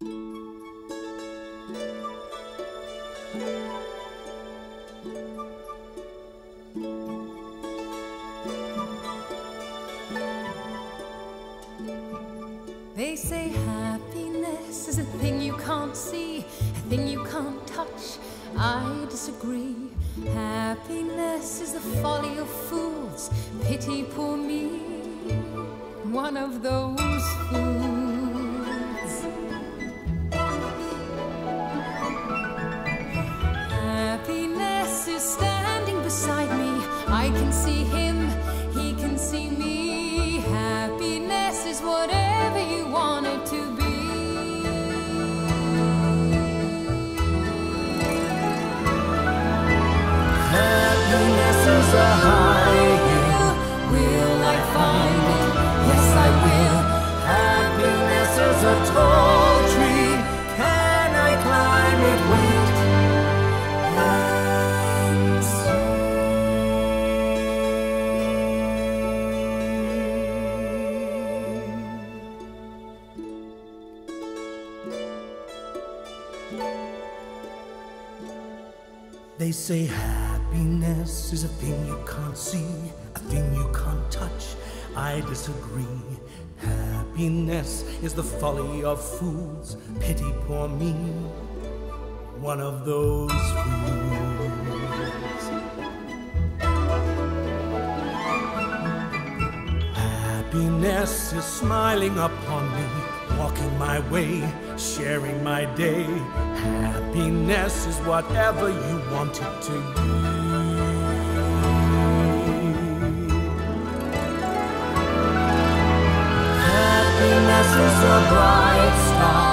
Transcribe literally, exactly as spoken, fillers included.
They say happiness is a thing you can't see, a thing you can't touch. I disagree. Happiness is the folly of fools. Pity poor me, one of those fools. Happiness is standing beside me. I can see him, he can see me. Happiness is whatever you want it to be. Happiness is a high hill. Will I find it? Yes, I will. Happiness is a tall tree. Can I climb it? Wait and see. They say happiness is a thing you can't see, a thing you can't touch. I disagree. Happiness is the folly of fools. Pity poor me, one of those fools. Happiness is smiling upon me, walking my way, sharing my day. Happiness is whatever you want it to be. Happiness is a bright star.